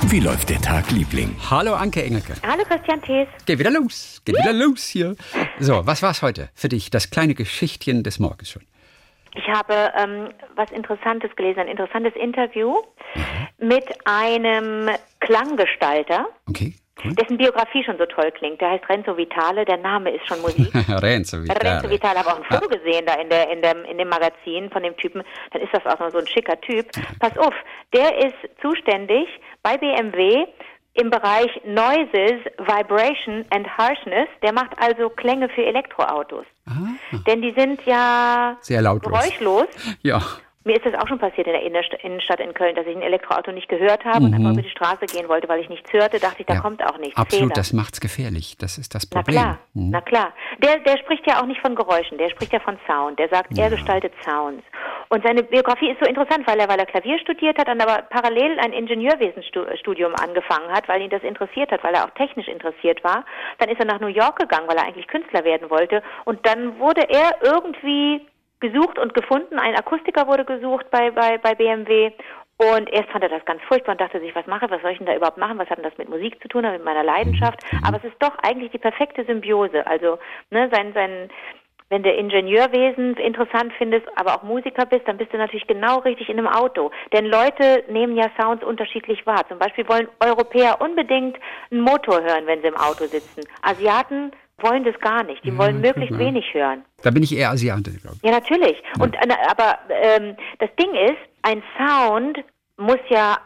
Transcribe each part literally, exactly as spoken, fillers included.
Wie läuft der Tag, Liebling? Hallo Anke Engelke. Hallo Christian Thees. Geht wieder los, geht wieder los hier. So, was war's heute für dich? Das kleine Geschichtchen des Morgens schon. Ich habe ähm, was Interessantes gelesen, ein interessantes Interview mhm. mit einem Klanggestalter, okay, cool. dessen Biografie schon so toll klingt. Der heißt Renzo Vitale, der Name ist schon Musik. Renzo Vitale. Renzo Vitale, habe auch ein Foto ah. gesehen da in, der, in, dem, in dem Magazin von dem Typen. Dann ist das auch noch so ein schicker Typ. Pass auf, der ist zuständig bei B M W im Bereich Noises, Vibration and Harshness. Der macht also Klänge für Elektroautos. Aha. Denn die sind ja sehr lautlos. Geräuschlos. Ja. Mir ist das auch schon passiert in der Innenstadt in Köln, dass ich ein Elektroauto nicht gehört habe mhm. und einfach über die Straße gehen wollte, weil ich nichts hörte, dachte ich, da ja. kommt auch nichts. Absolut, Fehler. Das macht's gefährlich. Das ist das Problem. Na klar, mhm. na klar. Der, der spricht ja auch nicht von Geräuschen, der spricht ja von Sound. Der sagt, ja. er gestaltet Sounds. Und seine Biografie ist so interessant, weil er, weil er Klavier studiert hat, dann aber parallel ein Ingenieurwesenstudium angefangen hat, weil ihn das interessiert hat, weil er auch technisch interessiert war. Dann ist er nach New York gegangen, weil er eigentlich Künstler werden wollte. Und dann wurde er irgendwie gesucht und gefunden. Ein Akustiker wurde gesucht bei, bei, bei B M W. Und erst fand er das ganz furchtbar und dachte sich, was mache, was soll ich denn da überhaupt machen? Was hat denn das mit Musik zu tun, mit meiner Leidenschaft? Aber es ist doch eigentlich die perfekte Symbiose. Also, ne, sein, sein, wenn du Ingenieurwesen interessant findest, aber auch Musiker bist, dann bist du natürlich genau richtig in einem Auto. Denn Leute nehmen ja Sounds unterschiedlich wahr. Zum Beispiel wollen Europäer unbedingt einen Motor hören, wenn sie im Auto sitzen. Asiaten wollen das gar nicht. Die wollen ja, möglichst wenig hören. Da bin ich eher Asiate, glaube ich. Ja, natürlich. Ja. Und aber ähm, das Ding ist, ein Sound muss ja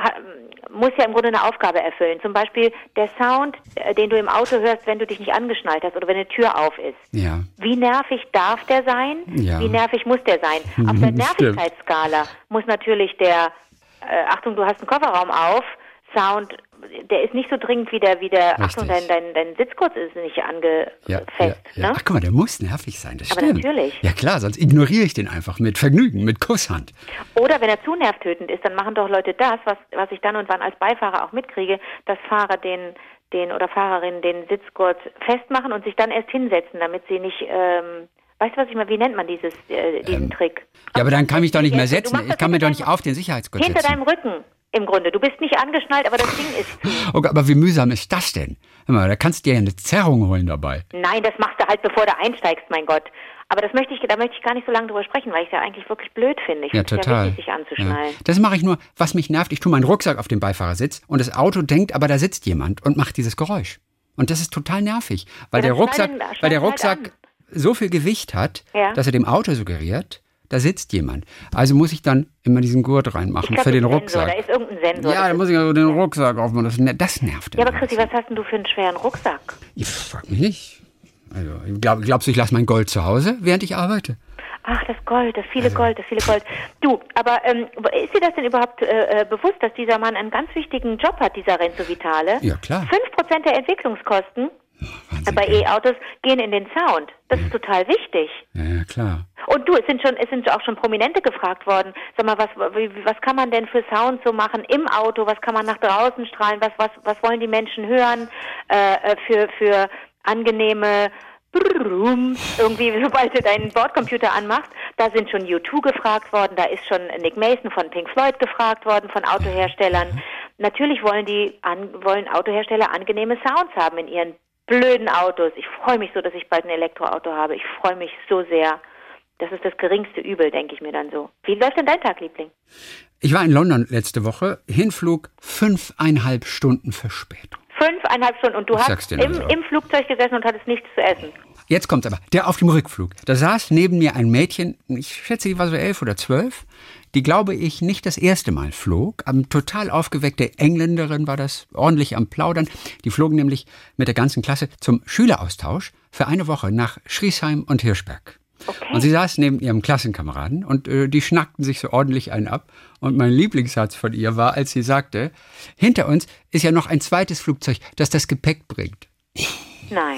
äh, muss ja im Grunde eine Aufgabe erfüllen. Zum Beispiel der Sound, äh, den du im Auto hörst, wenn du dich nicht angeschnallt hast oder wenn eine Tür auf ist. Ja. Wie nervig darf der sein? Ja. Wie nervig muss der sein? Auf der Nervigkeitsskala muss natürlich der äh, Achtung, du hast einen Kofferraum auf, Sound, der ist nicht so dringend wie der, wie der Achtung, dein, dein, dein Sitzgurt ist nicht angefasst. Ja, ja, ja. Ne? Ach guck mal, der muss nervig sein, das Aber stimmt. natürlich. Ja klar, sonst ignoriere ich den einfach mit Vergnügen, mit Kusshand. Oder wenn er zu nervtötend ist, dann machen doch Leute das, was, was ich dann und wann als Beifahrer auch mitkriege, dass Fahrer den, den oder Fahrerinnen den Sitzgurt festmachen und sich dann erst hinsetzen, damit sie nicht... Ähm, Weißt du, was ich mal, wie nennt man dieses, äh, diesen ähm, Trick? Ja, aber dann kann ich doch nicht mehr setzen. Ich kann mir doch nicht auf den Sicherheitsgurt setzen. Hinter deinem Rücken, im Grunde. Du bist nicht angeschnallt, aber das Ding ist zu. Okay, aber wie mühsam ist das denn? Hör mal, da kannst du dir ja eine Zerrung holen dabei. Nein, das machst du halt, bevor du einsteigst, mein Gott. Aber das möchte ich, da möchte ich gar nicht so lange drüber sprechen, weil ich es ja eigentlich wirklich blöd finde. Ich ja, finde es ja wichtig, sich anzuschnallen. Ja. Das mache ich nur, was mich nervt, ich tue meinen Rucksack auf den Beifahrersitz und das Auto denkt, aber da sitzt jemand und macht dieses Geräusch. Und das ist total nervig, weil ja, der Rucksack, schneiden, weil der Rucksack halt so viel Gewicht hat, ja. dass er dem Auto suggeriert, da sitzt jemand. Also muss ich dann immer diesen Gurt reinmachen glaub, für den Rucksack. Sensor, da ist irgendein Sensor. Ja, da muss ich also den Rucksack aufmachen. Das, das nervt. Ja, aber Christi, was hast denn du für einen schweren Rucksack? Ich frag mich nicht. Also, glaub, glaubst du, ich lasse mein Gold zu Hause, während ich arbeite? Ach, das Gold, das viele also. Gold, das viele Gold. Du, aber ähm, ist dir das denn überhaupt äh, bewusst, dass dieser Mann einen ganz wichtigen Job hat, dieser Renzo Vitale? Ja, klar. Fünf Prozent der Entwicklungskosten Wahnsinn, bei E-Autos gehen in den Sound. Das ja. ist total wichtig. Ja, ja, klar. Und du, es sind schon, es sind auch schon Prominente gefragt worden. Sag mal, was, wie, was kann man denn für Sound so machen im Auto? Was kann man nach draußen strahlen? Was, was, was wollen die Menschen hören? Äh, für, für angenehme Brrrum, irgendwie, sobald du deinen Bordcomputer anmachst, da sind schon U zwei gefragt worden, da ist schon Nick Mason von Pink Floyd gefragt worden, von Autoherstellern. Ja. Natürlich wollen die, an, wollen Autohersteller angenehme Sounds haben in ihren blöden Autos. Ich freue mich so, dass ich bald ein Elektroauto habe. Ich freue mich so sehr. Das ist das geringste Übel, denke ich mir dann so. Wie läuft denn dein Tag, Liebling? Ich war in London letzte Woche. Hinflug fünfeinhalb Stunden Verspätung. Fünfeinhalb Stunden. Und du ich hast im, also. im Flugzeug gesessen und hattest nichts zu essen. Jetzt kommt's aber. Der auf dem Rückflug. Da saß neben mir ein Mädchen, ich schätze, die war so elf oder zwölf, die, glaube ich, nicht das erste Mal flog. Eine total aufgeweckte Engländerin war das, ordentlich am Plaudern. Die flogen nämlich mit der ganzen Klasse zum Schüleraustausch für eine Woche nach Schriesheim und Hirschberg. Okay. Und sie saß neben ihrem Klassenkameraden und äh, die schnackten sich so ordentlich einen ab. Und mein Lieblingssatz von ihr war, als sie sagte, hinter uns ist ja noch ein zweites Flugzeug, das das Gepäck bringt. Nein.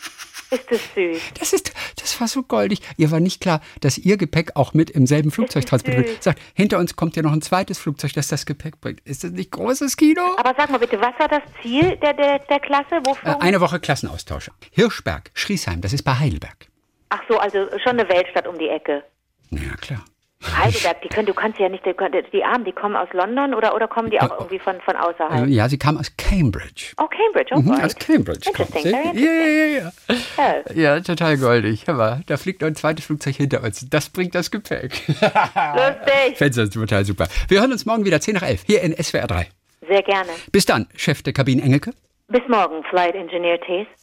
Ist das süß. Das ist, das war so goldig. Ihr war nicht klar, dass ihr Gepäck auch mit im selben Flugzeug transportiert wird. Sagt, hinter uns kommt ja noch ein zweites Flugzeug, das das Gepäck bringt. Ist das nicht großes Kino? Aber sag mal bitte, was war das Ziel der, der, der Klasse? Wofür? Äh, eine Woche Klassenaustausch. Hirschberg, Schriesheim, das ist bei Heidelberg. Ach so, also schon eine Weltstadt um die Ecke. Ja, klar. Heidelberg, die können, du kannst ja nicht, die, die Armen, die kommen aus London oder, oder kommen die auch irgendwie von, von außerhalb? Ja, sie kam aus Cambridge. Oh, Cambridge, oh, Mhm, right. aus Cambridge. Interesting, kommt very sie. Ja, interesting. ja, ja, ja. Oh. Ja, total goldig. Aber da fliegt noch ein zweites Flugzeug hinter uns. Das bringt das Gepäck. Lustig. Fändest du total super. Wir hören uns morgen wieder zehn nach elf hier in S W R drei. Sehr gerne. Bis dann, Chef der Kabinen Engelke. Bis morgen, Flight Engineer Thies.